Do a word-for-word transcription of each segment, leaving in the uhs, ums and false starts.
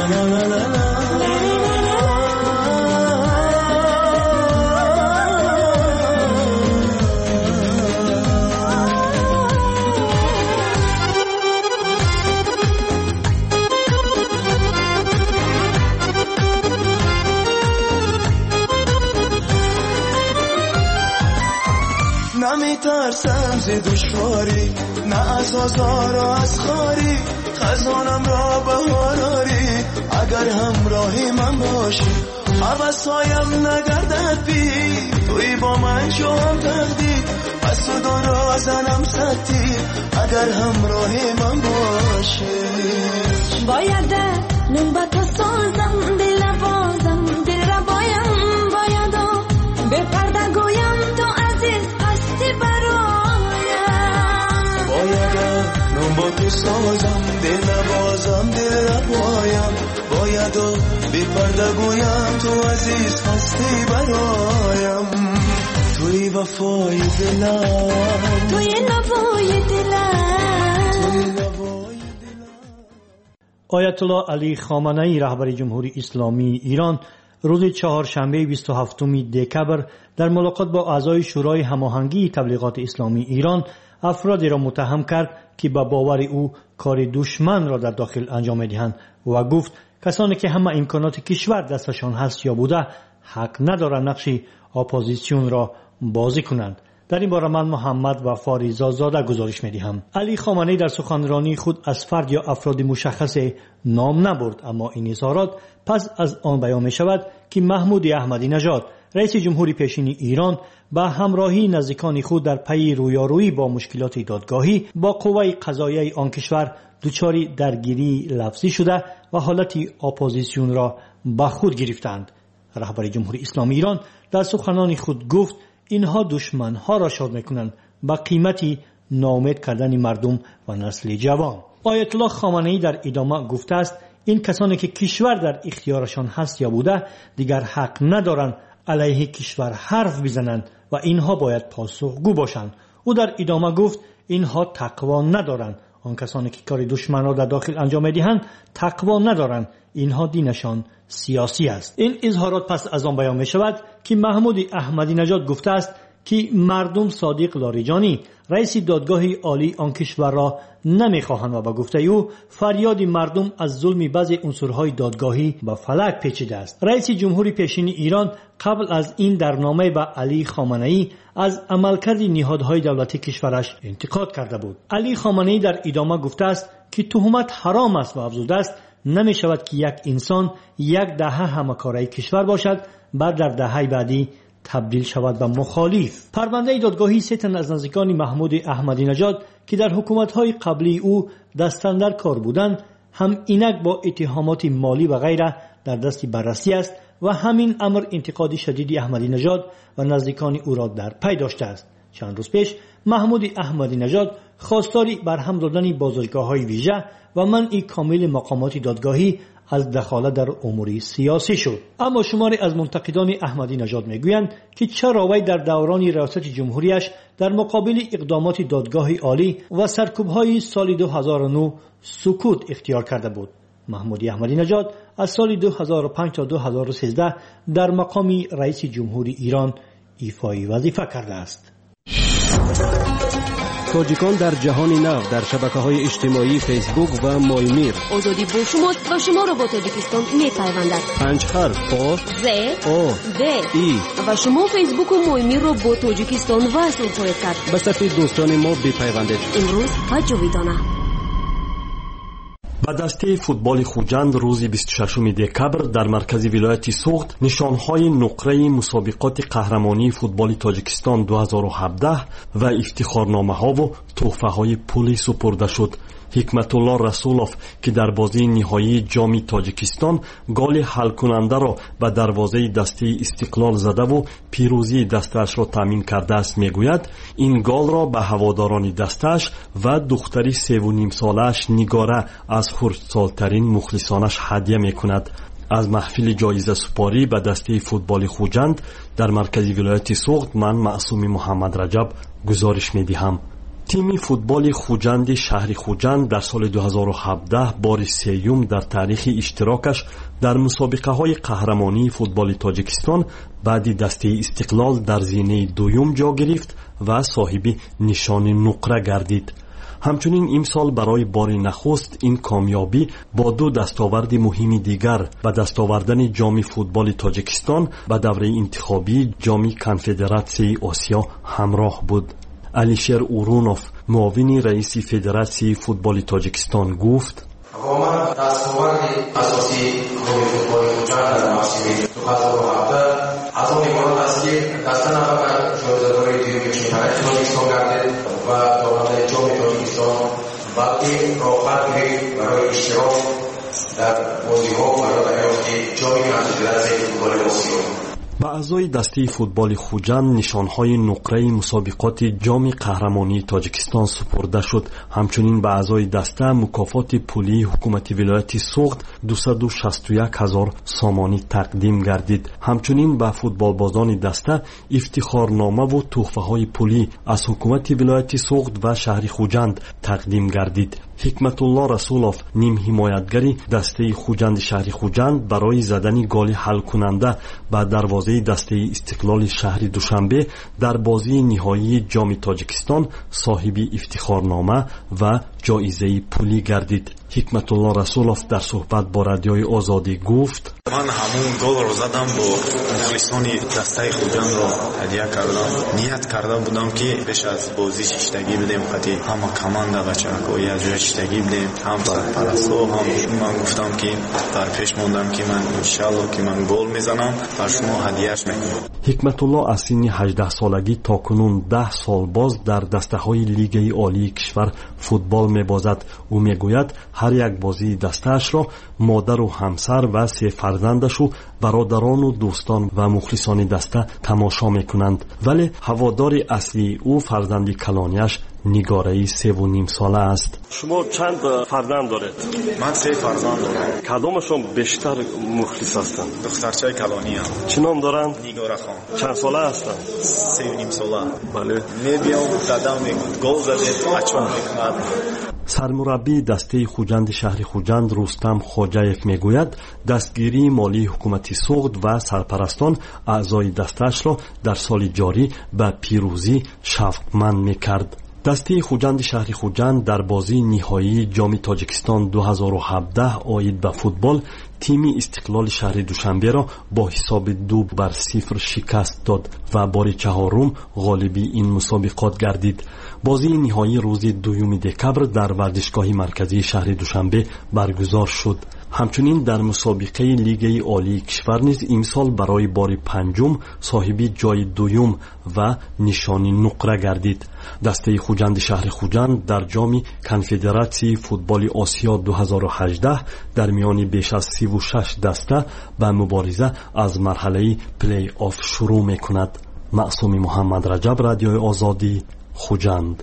نمیترسم ز دشواری، نه از آزار و از خاری، خزانم را بهاراری اگر همراهی من باشی. حوثایم نگردد بی توی با من شو هم تقدیر، پس تو دارا زنم ستی اگر همراهی من باشی. باید نون با تو سازم دل بازم دل را بایم باید به پرده گویم تو عزیز هستی برایم. باید نون با تو سازم دل بازم دل را بایم باید به پرده گویم تو عزیز هستی برایم. توی وفای دلم توی نوای دلم. آیت الله علی خامنه‌ای رهبر جمهوری اسلامی ایران روز چهارشنبه بیست و هفتم دکبر در ملاقات با اعضای شورای هماهنگی تبلیغات اسلامی ایران افرادی را متهم کرد که به باور او کار دشمن را در داخل انجام می‌دهند و گفت کسانی که همه امکانات کشور دستشان هست یا بوده حق ندارند نقش اپوزیسیون را بازی کنند. در این باره من محمد و فاریزا زاده گزارش می‌دهم. علی خامنه‌ای در سخنرانی خود از فرد یا افراد مشخص نام نبرد، اما این اظهارات پس از آن بیان می‌شود که محمود احمدی نژاد رئیس جمهوری پیشین ایران با همراهی نزدیکان خود در پی رویارویی با مشکلات دادگاهی با قوه قضاییه آن کشور دچار درگیری لفظی شده و حالت اپوزیسیون را به خود گرفتند. رهبر جمهوری اسلامی ایران در سخنان خود گفت اینها دشمنها را شاد میکنند با قیمتی ناامید کردن مردم و نسل جوان. آیت الله خامنه‌ای در ادامه گفته است این کسانی که کشور در اختیارشان هست یا بوده دیگر حق ندارند علیه کشور حرف بزنند و اینها باید پاسخگو باشند. او در ادامه گفت اینها تقوا ندارند. آن کسانی که کار دشمن را در داخل انجام می‌دهند تقوا ندارند. اینها دینشان سیاسی است. این اظهارات پس از آن بیان می‌شود که محمود احمدی نژاد گفته است که مردم صادق لاریجانی رئیس دادگاه عالی آن کشور را نمی‌خواهند و با گفته او فریاد مردم از ظلم بعضی عنصرهای دادگاهی به فلک پیچیده است. رئیس جمهوری پیشین ایران قبل از این در نامه به علی خامنه‌ای از عملکرد نهادهای دولتی کشورش انتقاد کرده بود. علی خامنه‌ای در ادامه گفته است که تهمت حرام است و افزوده است نمی شود که یک انسان یک دهه همکاری کشور باشد بعد در دهه بعدی تبدیل شود به مخالف. پرونده دادگاهی سه تن از نزدیکان محمود احمدی نژاد که در حکومت‌های قبلی او دستاندر کار بودند هم اینک با اتهامات مالی و غیره در دست بررسی است و همین امر انتقاد شدید احمدی نژاد و نزدیکان او را در پی داشته است. چند روز پیش محمود احمدی نژاد خواستاری برهم دادن بازداشتگاه‌های ویژه و منع کامل مقامات دادگاهی از دخالت در امور سیاسی شد. اما شماری از منتقدان احمدی نژاد میگویند که چرا وی در دوران ریاست جمهوریش در مقابل اقدامات دادگاه عالی و سرکوب‌های سال دو هزار و نه سکوت اختیار کرده بود. محمود احمدی نژاد از سال دو هزار و پنج تا دو هزار و سیزده در مقام رئیس جمهوری ایران ایفای وظیفه کرده است. تاجیکان در جهان نو در شبکه‌های اجتماعی فیسبوک و مایمیر. آزادی با شماست و شما را با تاجیکستان می‌پیوندد. پنج حرف آ ز آ د ای و شما فیسبوک و مایمیر را با تاجیکستان وصل خواهید کرد. به صفحه دوستان ما بپیوندید. امروز و جاویدانه. با دسته فوتبال خوجند روز بیست و ششم دکبر در مرکز ولایت سوخت نشانهای نقره مسابقات قهرمانی فوتبال تاجیکستان دو هزار و هفده و افتخارنامه‌ها و تحفه‌های پولی سپرده شد. حکمت الله رسولوف که در بازی نهایی جام تاجیکستان گل حل کننده را به دروازه دسته استقلال زده و پیروزی دستش را تامین کرده است میگوید این گل را به هواداران دستش و دختری سه و نیم سالش نگاره از خردسالترین مخلصانش هدیه میکند. از محفل جایزه سپاری به دسته فوتبال خوجند در مرکز ولایت سوخت من معصوم محمد رجب گزارش میدهم. تیم فوتبال خوجند شهر خوجند در سال دو هزار و هفده بار سیوم در تاریخ اشتراکش در مسابقه های قهرمانی فوتبال تاجیکستان بعد دسته استقلال در زینه دوم جا گرفت و صاحب نشان نقره گردید. همچنین امسال برای بار نخست این کامیابی با دو دستاورد مهم دیگر و دستاوردن جام فوتبال تاجیکستان و دوره انتخابی جام کنفدراسیون آسیا همراه بود. علیشیر اورونوف معاون رئیس فدراسیون فوتبال تاجیکستان گفت: واقعا دستاورد اساسی جام فوتبال خوجند در موسم دو هزار و هفده از اون عبارت است که دسته نفر جایزه‌داری دیگه چهره تاجیکستان گردید و دارنده جام تاجیکستان وقتی راحت گرفت برای اشتراک در بازی‌ها برای دریافت جام کنفدراسیون فوتبال آسیا. به اعضای دسته فوتبال خوجند نشانهای نقره مسابقات جام قهرمانی تاجیکستان سپرده شد. همچنین به اعضای دسته مکافات پولی حکومت ولایت سوخت دویست و شصت و یک هزار سامانی تقدیم گردید. همچنین به فوتبالبازان دسته افتخارنامه و تحفه های پولی از حکومت ولایت سوخت و شهر خوجند تقدیم گردید. حکمت الله رسولوف نیم حمایتگری دسته خوجند شهر خوجند برای زدن گل حل کننده به دروازه دسته استقلال شهر دوشنبه در بازی نهایی جام تاجیکستان صاحب افتخارنامه و جایزه پولی گردید. حکمت الله رسولوف در صحبت با رادیوی آزادی گفت: من همون گل رو زدم با مخلصان دسته خوجند رو هدیه کردم. نیت کرده بودم که بیش از بازی ششتگی بدیم، خاطر همه کمانده بچه‌ها یه جای ششتگی بدیم، هم سرپرستو هم من گفتم که در پیش موندم که من ان شاء الله که من گل میزنم و شما هدیهش میکنم. حکمت الله از سن هجده سالگی تا کنون ده سال باز در دسته های لیگ عالی کشور فوتبال میبازد. او میگوید هر یک بازی دسته‌اش را مادر و همسر و سه فرزندش و برادران و دوستان و مخلصان دسته تماشا میکنند. ولی هوادار اصلی او فرزند کلانیش نگاره‌ای سه و نیم ساله است. شما چند فرزند دارید؟ من سه فرزند دارم. کدامشون بیشتر مخلص هستند؟ دخترچه کلانی هم. چه نام دارند؟ نگاره خان. چند ساله هستند؟ سه و نیم ساله. بله. میبیام دادم میگم گل زدید بچه‌ها میکنند. سرمربی دسته خوجند شهر خوجند رستم خواجه‌یف میگوید دستگیری مالی حکومت سوخت و سرپرستان اعضای دسته‌اش را در سال جاری به پیروزی شوقمند میکرد. دسته خوجند شهر خوجند در بازی نهایی جام تاجیکستان دو هزار و هفده آید به فوتبال تیم استقلال شهر دوشنبه را با حساب دو بر صفر شکست داد و بار چهارم غالبی این مسابقات گردید. بازی نهایی روز دوم دکبر در ورزشگاه مرکزی شهر دوشنبه برگزار شد. همچنین در مسابقه لیگ عالی کشور نیز امسال برای بار پنجم صاحب جای دوم و نشان نقره گردید. دسته خوجند شهر خوجند در جام کنفدراسیون فوتبال آسیا دو هزار و هجده در میان بیش از سی و شش دسته به مبارزه از مرحله پلی آف شروع میکند. معصوم محمد رجب، رادیوی آزادی، خوجند.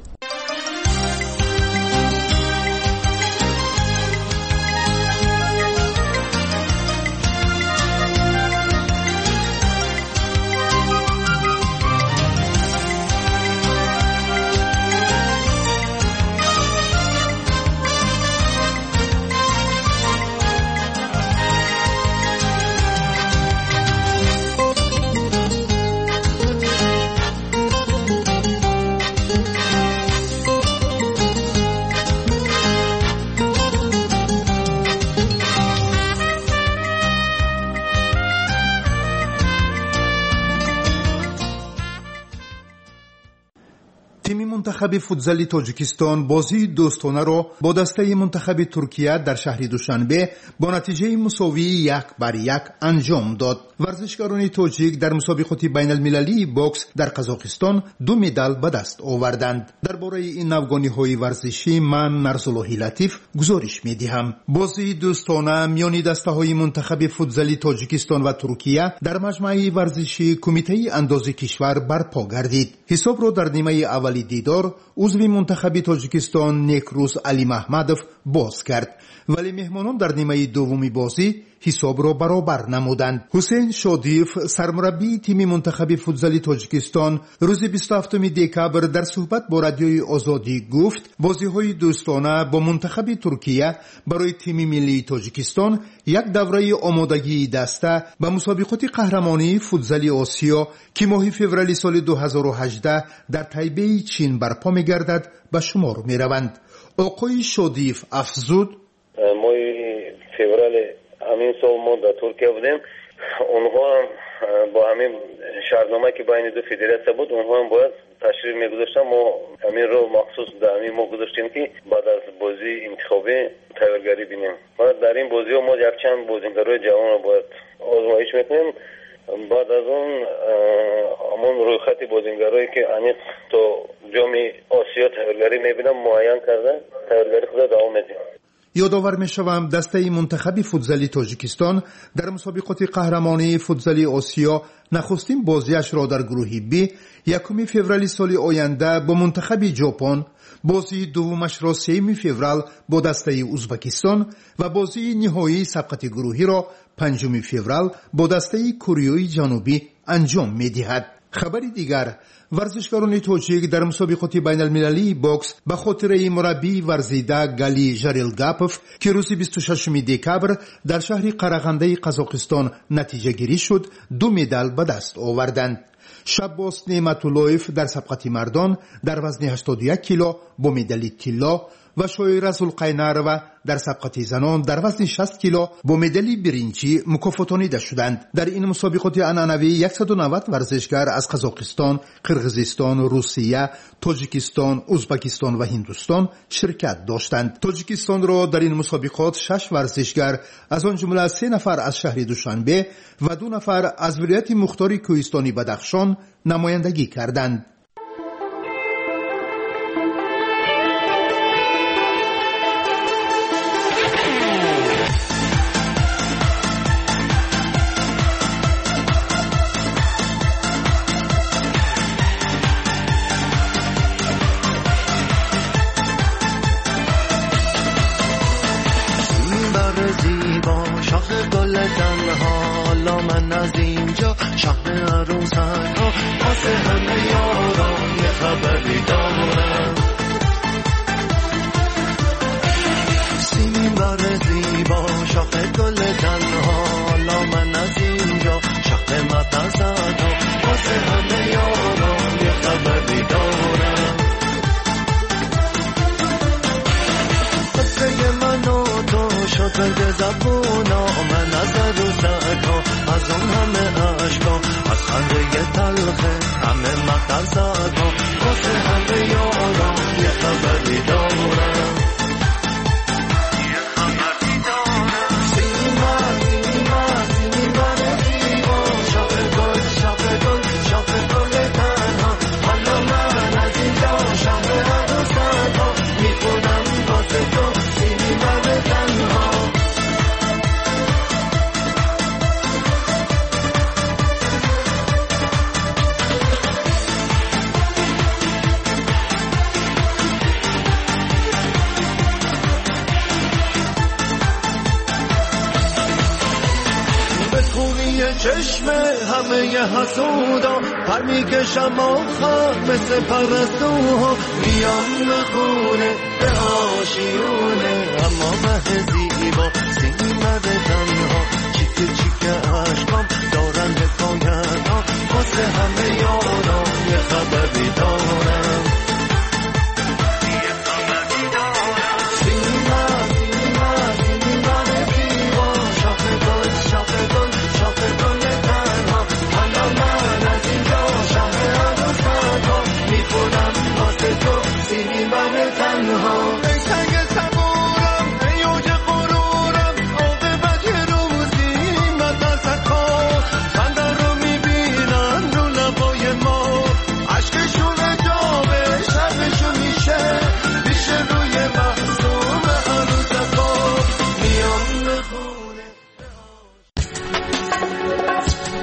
منتخب فوتزال تاجیکستان بازی دوستانه را با دسته منتخب ترکیه در شهر دوشنبه با نتیجه مساوی یک بر یک انجام داد. ورزشکاران تاجیک در مسابقات بین المللی باکس در قزاقستان دو مدال به دست آوردند. درباره این نوگانی‌های ورزشی من نرسالله لطیف گزارش می‌دهم. بازی دوستانه میان دسته‌های منتخب فوتزال تاجیکستان و ترکیه در مجمع ورزشی کمیته اندازه کشور برپا گردید. حساب را در نیمه اولی دیدار مدار عضو منتخب تاجیکستان نیکروز علی محمدов باز کرد، ولی مهمانان در نیمه دومی بازی حساب را برابر نمودند. حسین شادیف سرمربی تیم منتخب فوتزالی تاجیکستان روز بیست و هفتم دکبر در صحبت با رادیوی آزادی گفت بازی‌های دوستانه با منتخب ترکیه برای تیم ملی تاجیکستان یک دوره آمادگی دسته به مسابقات قهرمانی فوتزالی آسیا که ماه فوریه سال دو هزار و هجده در تایپی چین برپا می‌گردد به شمار می‌روند. آقای شادیف افزود: ماه فوریه همین سال ما در ترکیه بودیم، اونها هم با همین شرطنامه که بین دو فدراسیون بود اونها هم باید تشریف میگذاشتن. ما همین رو مخصوص در همین ما گذاشتیم که بعد از بازی انتخابی تیارگری بینیم و در این بازی ها ما یک چند بازیگرای جوان رو باید آزمایش میکنیم. بعد از اون همون روی خط بازیگرایی که انیق تا جام آسیا تیارگری میبینم معین کردن، تیارگری خود دوام میدیم. یادآور می‌شوم دسته منتخب فوتزالی تاجیکستان در مسابقات قهرمانی فوتزالی آسیا نخستین بازیش را در گروه بی یکم فوریه سال آینده با منتخب ژاپن، بازی دومش را سوم فوریه با دسته ازبکستان و بازی نهایی سبقت گروهی را پنجم فوریه با دسته کره جنوبی انجام می‌دهد. خبری دیگر، ورزشکاران تاجیک در مسابقات بین المللی باکس به خاطر مربی ورزیده گلی ژریلگاپوف که روز بیست و ششم دکبر در شهر قرغنده قزاقستان نتیجه گیری شد دو مدال به دست آوردند. شباس نعمت‌اللهیف در سبقت مردان در وزن هشتاد و یک کیلو با مدال طلا و شایره ذوالقینروا در سبقت زنان در وزن شصت کیلو با مدال برنجی مکافاتانیده شدند. در این مسابقات عنعنوی صد و نود ورزشگر از قزاقستان، قرقیزستان، روسیه، تاجیکستان، ازبکستان و هندوستان شرکت داشتند. تاجیکستان را در این مسابقات شش ورزشگر از آن جمله سه نفر از شهر دوشنبه و دو نفر از ولایت مختار کوهستانی بدخشان نمایندگی کردند. چشم همه حسودا پر میکشم آخر مثل پرستوها میام خونه به آشیونه اما مه زیبا سیمه تنها چیک چیک عشقام دارن حکایت ها واسه همه یاران یه خبری دارم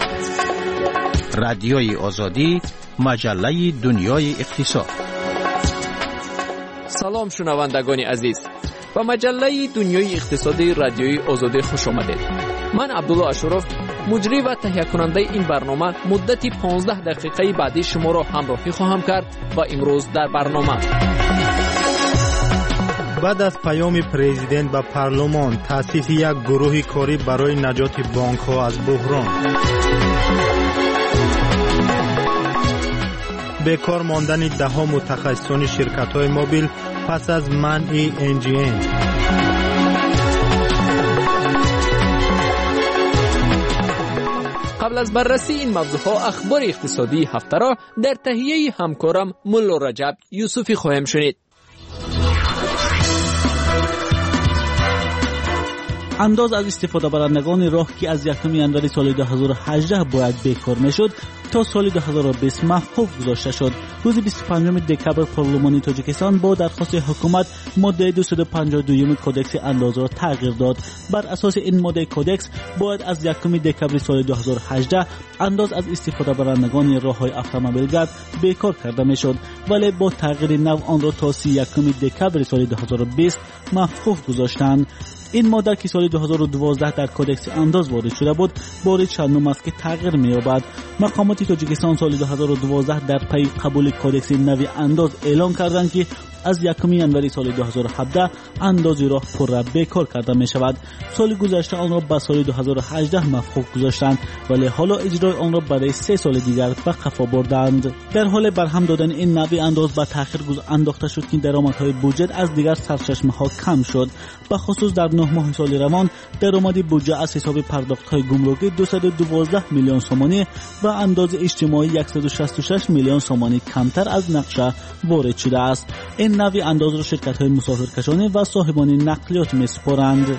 رادیوی آزادی، مجله دنیای اقتصاد. سلام شنوندگان عزیز، با مجله دنیای اقتصادی رادیوی آزادی خوش آمدید. من عبدالله اشرف، مجری و تهیه کننده این برنامه، مدتی پانزده دقیقه بعدی شما را همراهی خواهم کرد و امروز در برنامه بعد از پیام پرزیدنت به پارلمان تأسیس یک گروه کاری برای نجات بانک ها از بحران، بیکار ماندن ده ها متخصصان شرکت های موبیل پس از منع ان جی ان، قبل از بررسی این موضوعها اخبار اقتصادی هفته را در تهیه همکارم ملا رجب یوسفی خواهیم شنید. انداز از استفاده برندگان راه که از یکم ژانویه سال دو هزار و هجده باید بیکار میشد تا سال دو هزار و بیست محفوظ گذاشته شد. روز بیست و پنجم دکبر پارلمان تاجیکستان با درخواست حکومت ماده دویست و پنجاه و دو کدکس انداز را تغییر داد. بر اساس این ماده کدکس باید از یکم دکبر سال دو هزار و هجده انداز از استفاده برندگان راههای اتومبیلگرد بیکار کرده میشد، ولی با تغییر نو آن را تا سی و یکم دکبر سال دو هزار و بیست محفوظ گذاشتند. این ماده که سال دو هزار و دوازده در کدکس انداز وارد شده بود، بار چندم است که تغییر می‌یابد. مقامات تاجیکستان سال دو هزار و دوازده در پی قبول کدکس نوی انداز اعلام کردند که از یکم ژانویه سال دو هزار و هفده انداز راه پر را بیکار کرده می شود. سال گذشته آن را به سال دو هزار و هجده محفوظ گذاشتند، ولی حالا اجرای آن را برای سه سال دیگر به قفا بردند. در حال برهم دادن این نوی انداز به تأخیر انداخته شد که درآمدهای بودجه از دیگر سرچشمه‌ها کم شد. به خصوص در نه ماه سال روان درآمد بودجه از حساب پرداخت‌های گمرکی دویست و دوازده میلیون سومانی و انداز اجتماعی صد و شصت و شش میلیون سومانی کمتر از نقشه وارد شده است. این نوی انداز را شرکت‌های مسافرکشانی و صاحبان نقلیات می‌سپارند.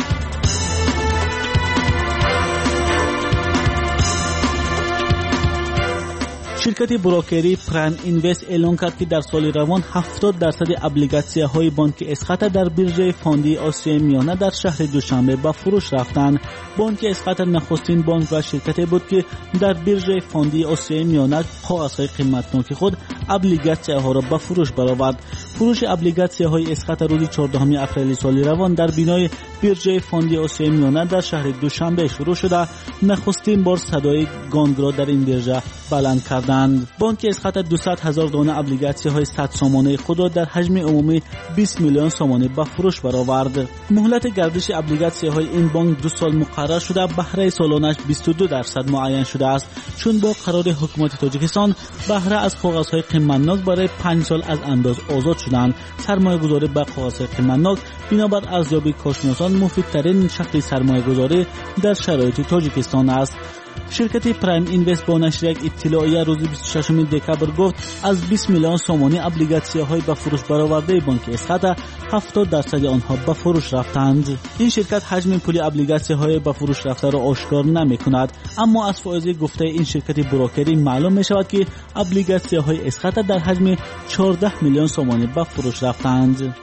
شرکت بروکری پرایم اینوست اعلام کرد که در سال روان هفتاد درصد ابلیگاسی‌های بانک اسخاتا در بیرژه فاندی آسیای میانه در شهر دوشنبه به فروش رفتند. بانک اسخاتا نخستین بانک و شرکتی بود که در بیرژه فاندی آسیای میانه کاغذهای قیمتناک خود ابلیگاسی‌ها را به فروش برآورد. فروش ابلیگاسی‌های اسخاتا روز چهاردهم اپریل سال روان در بینای بیرژه فاندی آسیای میانه در شهر دوشنبه شروع شده. نخستین بار صدای گانگ را در این بیرژه بلند کردند. بانک اسخاتا دویست هزار دانه ابلیگاسی‌های صد سومانه خود را در حجم عمومی بیست میلیون سومانه به فروش برآورد. مهلت گردش ابلیگاسی‌های این بانک دو سال مقرر شده، بهره سالانش بیست و دو درصد معین شده است، چون با قرار حکومت تاجیکستان بهره از کاغذهای قیمتناک برای پنج سال از انداز آزاد شدند. سرمایه‌گذاری به کاغذهای قیمتناک بنابر ارزیابی کارشناسان مفیدترین شکل سرمایه‌گذاری در شرایط تاجیکستان است. شرکت پرایم اینوست با نشر یک اطلاعیه روز بیست و ششم دکبر گفت از بیست میلیون سومانی ابلیگاسی‌های به فروش برآورده بانک اسخاتا هفتاد درصد آنها به فروش رفتند. این شرکت حجم پول ابلیگاسی‌های به فروش رفته را آشکار نمی‌کند، اما از فائزه گفته این شرکت بروکری معلوم می‌شود که ابلیگاسی‌های اسخاتا در حجم چهارده میلیون سومانی به فروش رفتند.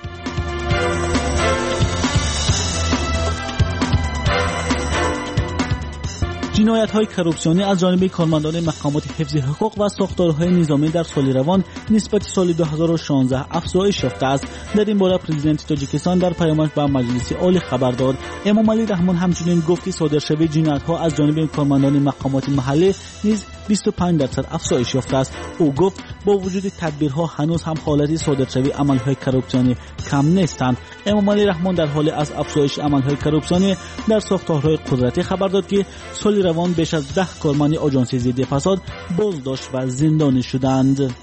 جنایت‌های کروپسیونی از جانب کارمندان مقامات حفظ حقوق و ساختارهای نظامی در سال روان نسبت سال دو هزار و شانزده افزایش یافته است. در این باره پرزیدنت تاجیکستان در پیامش به مجلس عالی خبر داد. امام علی رحمان همچنین گفت که صادرشوی جنایت‌ها از جانب کارمندان مقامات محلی نیز بیست و پنج درصد افزایش یافته است. او گفت با وجود تدبیرها هنوز هم حالت صادرشوی عمل‌های کروپسیونی کم نیستند. امام علی رحمان در حال از افزایش عمل‌های کروپسیونی در ساختارهای قدرتی خبر داد که سال روان بیش از ده کارمند آژانس ضد فساد بازداشت و زندانی شدند.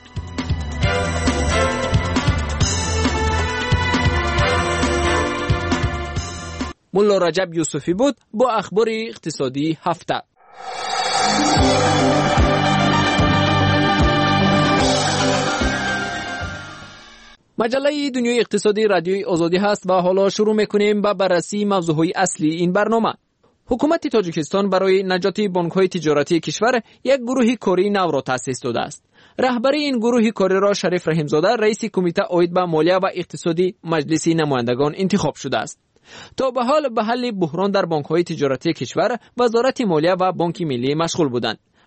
ملا رجب یوسفی بود با اخبار اقتصادی هفته. مجله دنیای اقتصادی رادیوی آزادی هست و حالا شروع میکنیم با بررسی موضوعهای اصلی این برنامه. حکومت تاجیکستان برای نجات بانک‌های تجارتی کشور یک گروه کاری نو را تأسیس داده است. رهبری این گروه کاری را شریف رحیمزاده رئیس کمیته عاید به مالیه و اقتصادی مجلس نمایندگان انتخاب شده است. تا به حال به حل بحران در بانک‌های تجارتی کشور وزارت مالیه و بانک ملی مشغول بودند،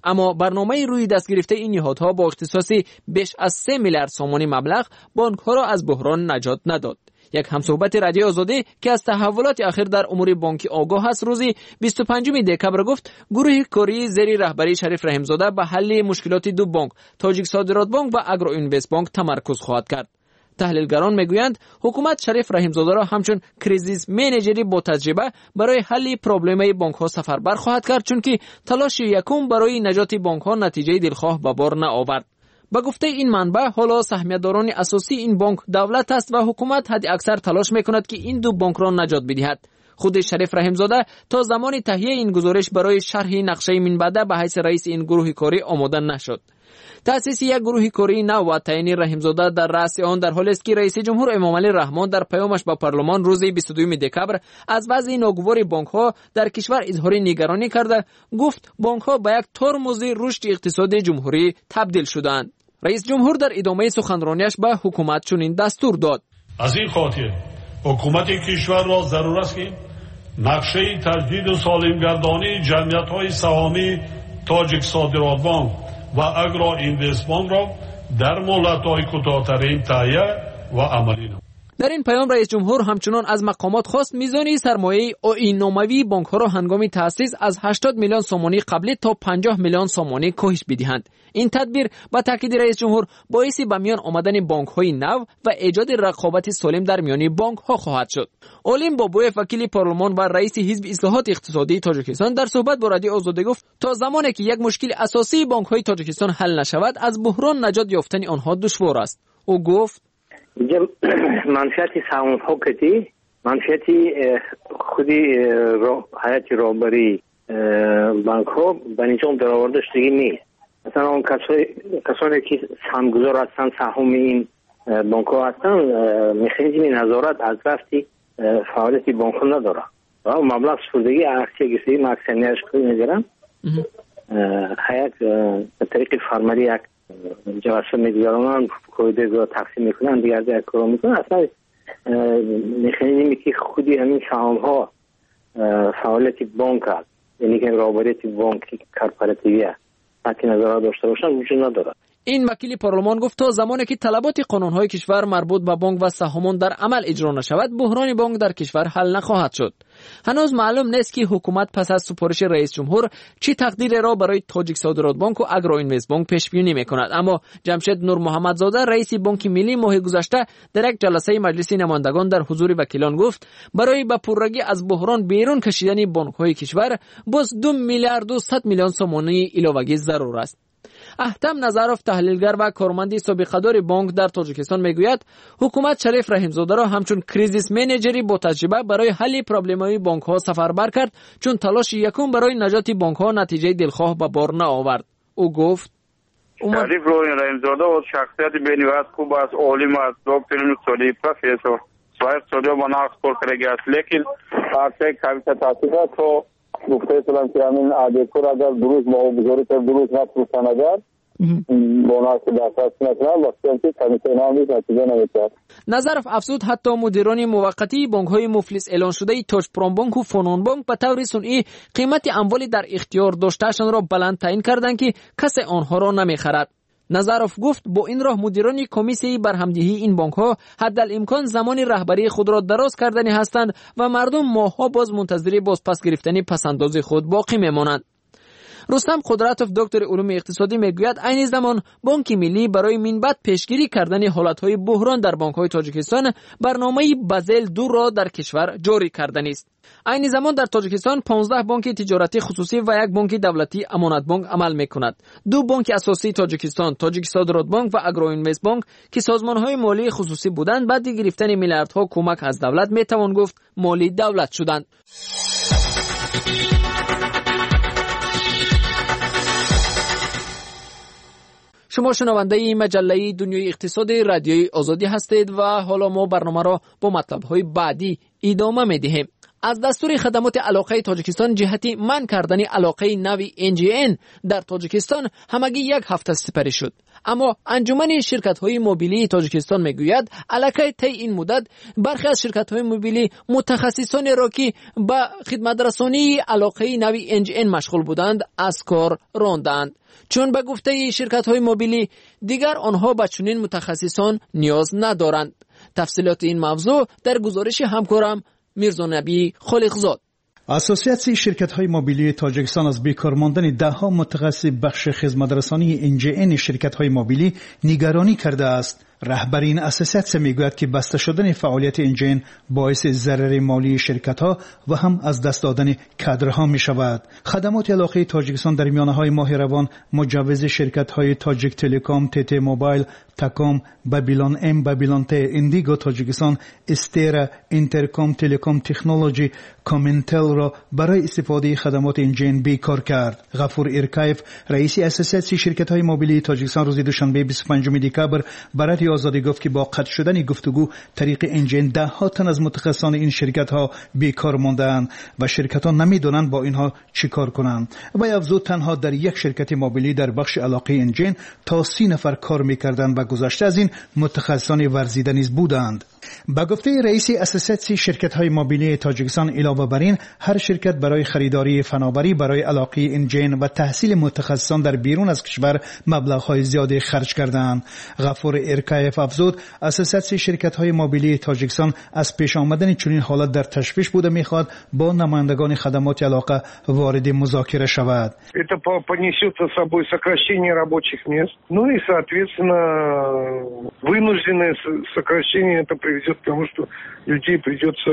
اما برنامه روی دست گرفته این نهادها با اختصاص بیش از سه میلیارد سومانی مبلغ بانک‌ها را از بحران نجات نداد. یک همصحبت رادیو آزادی که از تحولات اخیر در امور بانکی آگاه است روزی بیست و پنجم دکبر گفت گروه کاری زیر رهبری شریف رحیم‌زاده به حل مشکلات دو بانک تاجیک صادرات بانک و اگرو اینوست بانک تمرکز خواهد کرد. تحلیلگران میگویند حکومت شریف رحیم‌زاده را همچون کریزیس منیجری با تجربه برای حل پروبلم‌های بانک‌ها سفربر خواهد کرد، چون که تلاش یکم برای نجات بانک‌ها نتیجه دلخواه به بار نآورد. با گفته این منبع حالا سهمیه‌داران اساسی این بانک دولت است و حکومت حد اکثر تلاش میکند که این دو بانک را نجات بدهد. خود شریف رحیم‌زاده تا زمان تهیه این گزارش برای شرح نقشه منبعه به حیث رئیس این گروه کاری آماده نشد. تأسیس یک گروه کاری نو و تعیین رحیم‌زاده در رأس آن در حالی است که رئیس جمهور امامعلی رحمان در پیامش به پارلمان روز بیست و دوم دکبر از وضع ناگوار بانک‌ها در کشور اظهار نگرانی کرده، گفت بانک‌ها به یک ترمز رشد اقتصادی جمهوری تبدیل شدند. رئیس جمهور در ادامه سخنرانیش به حکومت چنین دستور داد: از این خاطر حکومت کشور را ضرور است که نقشه تجدید و سالمگردانی جمعیت‌های سهامی تاجیک صادرات بانک و اگرو اینوست بانک را در مهلت‌های کوتاه‌ترین تهیه و عملی نماید. در این پیام رئیس جمهور همچنان از مقامات خواست میزان سرمایه آیین‌ناموی بانک‌ها را هنگام تأسیس از هشتاد میلیون سومانی قبلی تا پنجاه میلیون سومانی کاهش بدهند. این تدبیر با تاکید رئیس جمهور باعث به میان آمدن بانک‌های نو و ایجاد رقابت سالم در میان بانک‌ها خواهد شد. علیم بابویف وکیل پارلمان و رئیس حزب اصلاحات اقتصادی تاجیکستان در صحبت با رادیو آزادی گفت تا زمانی که یک مشکل اساسی بانک‌های تاجیکستان حل نشود از بحران نجات یافتن آنها دشوار است. او گفت اینجا منفیتی سهام ها کتی منفیتی خودی را حیات رابری بانک ها به نظام در آورده شدگی نیست. مثلا اون کسانی که سهامگذار هستن سهام این بانک ها هستن مکانیزم نظارت از رفتی فعالیت بانک ها نداره و مبلغ سپردگی اکسیه گیستی مکسنیش کنی نگرم حیات به طریق فرمالی یک جواسه میدیاران کویده رو تقسیم میکنن دیگر دیگر کارو میکنن. اصلا مکانیزمی که خودی همین سهام ها فعالیت بانک هست، یعنی که رابطه بانک کارپوراتیویه حتی نظارت داشته باشن وجود نداره. این وکیل پارلمان گفت تا زمانی که طلبات قانون‌های کشور مربوط به بانک و سهامان در عمل اجرا نشود بحران بانک در کشور حل نخواهد شد. هنوز معلوم نیست که حکومت پس از سپارش رئیس جمهور چه تقدیری را برای تاجیک صادرات بانک و اگرو اینوست بانک پیش بینی می‌کند. اما جمشید نور محمدزاده رئیس بانک ملی ماه گذشته در یک جلسه مجلس نمایندگان در حضور وکیلان گفت برای به پررگی از بحران بیرون کشیدن بانک‌های کشور باز دو میلیارد و صد میلیون سومانی علاوه‌ای ضرور است. احتم نظرف تحلیلگر و کارمند سابقه‌دار بانک در تاجیکستان میگوید حکومت شریف رحیم‌زاده را همچون کریزیس منیجری با تجربه برای حل پروبلم‌های بانک‌ها سفربر کرد، چون تلاش یکم برای نجات بانک‌ها نتیجه دلخواه به بار نآورد. او گفت شریف رحیم‌زاده و شخصیت بنیاد خوب است، عالم است، دکتر نوسالی پروفسور صاحب سالی و نقص کار کرده است، لیکن آخر کامیته تحقیقات تو گفته سلام که همین آدیکور اگر دروز ما بزرگ تر دروز نتوانند اگر بوناس داشته نکنند وقتی که کامیته نامی نتیجه نمی‌گیرد. نظرف افزود حتی مدیران موقتی بانک‌های مفلس اعلان شده تاج پروم بانک و فنون بانک به طور صنعی قیمت اموال در اختیار داشتهشان را بلند تعیین کردند که کسی آنها را نمی‌خرد. نظرف گفت با این راه مدیران کمیسیون برهمدهی این بانک ها حدالامکان زمان رهبری خود را دراز کردنی هستند و مردم ماه‌ها باز منتظر بازپس گرفتن پسنداز خود باقی میمانند. رستم قدرتوف دکتر علوم اقتصادی میگوید عین زمان بانک ملی برای منبت پیشگیری کردن حالت‌های بحران در بانک‌های تاجیکستان برنامه بازل دو را در کشور جاری کردن است. عین زمان در تاجیکستان پانزده بانک تجارتی خصوصی و یک بانک دولتی امانت بانک عمل می‌کند. دو بانک اساسی تاجیکستان، تاجیک صادرات بانک و اگرو اینوست بانک که سازمان‌های مالی خصوصی بودند بعد گرفتن میلیاردها کمک از دولت میتوان گفت مالی دولت شدند. شما شنونده مجله دنیای اقتصادی رادیوی آزادی هستید و حالا ما برنامه را با مطلب‌های بعدی ادامه می‌دهیم. از دستور خدمات علاقه تاجیکستان جهتی منع کردن علاقه نوی ان جی ان در تاجیکستان همگی یک هفته سپری شد. اما انجمن شرکت‌های موبیلی تاجیکستان میگوید علاقه طی این مدت برخی از شرکت‌های موبیلی متخصصان را که به خدمت رسانی علاقه نوی ان جی ان مشغول بودند از کار راندند، چون به گفته شرکت‌های موبیلی دیگر آنها به چنین متخصصان نیاز ندارند. تفصیلات این موضوع در گزارش همکارم میرزا نبی خالقزاد. اساسیاسیون شرکت‌های موبیلی تاجیکستان از بیکار ماندن ده‌ها متخصص بخش خدمترسانی ان جی ان شرکت‌های موبیلی نگرانی کرده است. رهبر این اساسیاسیون میگوید که بسته شدن فعالیت ان جی ان باعث ضرر مالی شرکت‌ها و هم از دست دادن کادرها می‌شود. خدمات علاقه تاجیکستان در میانه‌های ماه روان مجوز شرکت‌های تاجیک تلکام، تی تی موبایل، تاکام، بابیلون ام، بابیلون تی، ایندیگو تاجیکستان، استرا، اینترکام، تلکام تکنولوژی، کامنتل را برای استفاده خدمات ان جی ان بیکار کرد. غفور ارکایف رئیس اساسیاسیون شرکت‌های موبیلی تاجیکستان روز دوشنبه بیست و پنجم دکبر برای آزادی گفت که با قطع شدن گفتگو طریق ان جی ان ده ها تن از متخصصان این شرکت ها بیکار ماندند و شرکت ها نمیدونند با اینها چیکار کنند. و افزود تنها در یک شرکت موبیلی در بخش علاقه ان جی ان تا سی نفر کار میکردند و گذشته از این متخصصان ورزیده نیز بودند. با گفته رئیس اساسیاسیون شرکت‌های موبیلی تاجیکستان علاوه بر این هر شرکت برای خریداری فناوری برای علاقه ان جی ان و تحصیل متخصصان در بیرون از کشور مبلغ‌های زیادی خرج کردند. غفور ارکایف افزود اساسیاسیون شرکت‌های موبیلی تاجیکستان از پیش آمدن چنین حالت در تشویش بوده می‌خواد با نمایندگان خدمات علاقه وارد مذاکره شود. Это понесет за собой сокращение рабочих мест. Ну и соответственно вынужденное сокращение это приведет к тому, что людей придется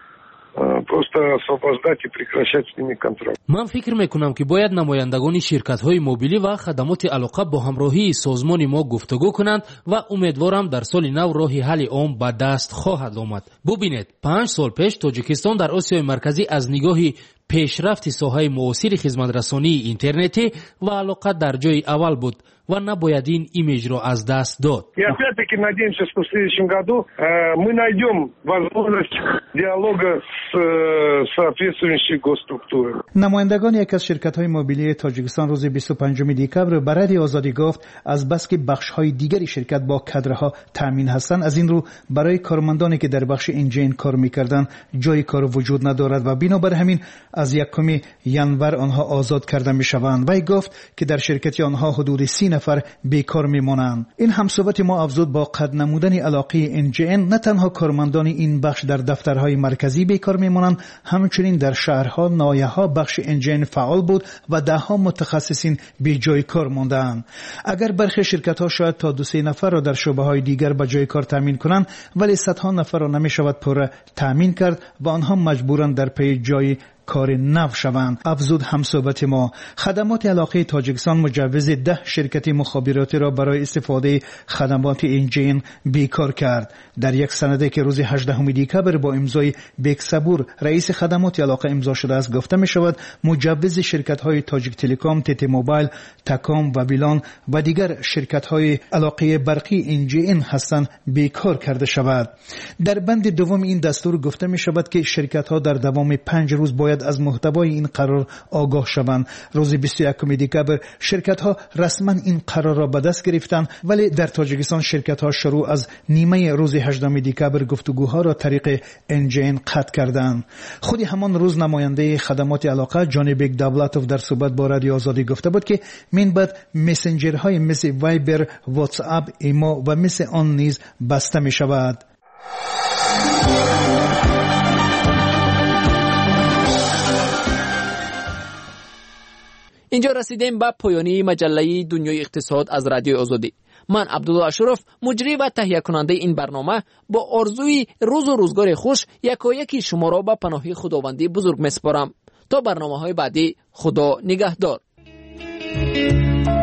просто освобождать и прекращать с ними контракт. من فکر میکنم که باید نمایندگان شرکت‌های موبیلی و خدمات علاقه با همراهی سازمان ما گفتگو کنند و امیدوارم در سال نو راه حل عام به دست خواهد آمد. ببینید پنج سال پیش تاجیکستان در آسیای مرکزی از نگاه پیشرفت ساحه معاصر خدمترسانی اینترنتی و علاقه در جای اول بود و نباید این ایمیج را از دست داد. И опять-таки надеемся, что в следующем году мы найдем возможность диалога с соответствующей госструктурой. نمایندگان یک از شرکت‌های موبیلی تاجیکستان روز بیست و پنجم دکبر برای آزادی گفت از بس که بخش‌های دیگری شرکت با کادرها تامین هستند از این رو برای کارمندانی که در بخش ان جی ان کار می‌کردند جای کار وجود ندارد و بنابر همین از یکم ژانویه آنها آزاد کرده می‌شوند. وی گفت که در شرکت آنها حدود سی نفر بیکار میمانند. این همصحبت ما افزود با قد نمودن علاقه ان جی ان نه تنها کارمندان این بخش در دفترهای مرکزی بیکار میمانند، همچنین در شهرها نایه‌ها بخش ان جی ان فعال بود و ده ها متخصصین بی جای کار ماندند. اگر برخی شرکت‌ها شاید تا دو سه نفر را در شعبه‌های دیگر به جای کار تامین کنند ولی صدها نفر را نمی‌شود پر تامین کرد و آنها مجبورند در پی جای کار نو شوند. افزود همصحبت ما خدمات علاقه تاجیکستان مجوز ده شرکت مخابراتی را برای استفاده خدمات ان جی ان بیکار کرد. در یک سنده که روز هجدهم دکبر با امضای بیک صبور رئیس خدمات علاقه امضا شده است گفته می شود مجوز شرکت های تاجیک تلکام، تی تی موبایل، تاکام و بیلان و دیگر شرکت های علاقه برقی ان جی ان هستند بیکار کرده شود. در بند دوم این دستور گفته می شود که شرکت ها در دوام پنج روز باید از محتوای این قرار آگاه شوند. روز بیست و یکم دکبر شرکت ها رسما این قرار را به دست گرفتند ولی در تاجیکستان شرکت ها شروع از نیمه روز هجدهم دکبر گفتگوها را طریق ان جی ان قطع کردند. خود همان روز نماینده خدمات علاقه جانبک دولتوف در صحبت با رادیو آزادی گفته بود که من بعد مسنجرهای مثل وایبر، واتس اپ، ایمو و مثل آن نیز بسته می شود. اینجا رسیدیم به پایانی مجله دنیای اقتصاد از رادیو آزادی. من عبدالله اشرف مجری و تهیه کننده این برنامه با آرزوی روز و روزگار خوش یکایکی شما را به پناه خداوندی بزرگ میسپارم. تا برنامه های بعدی خدا نگهدار.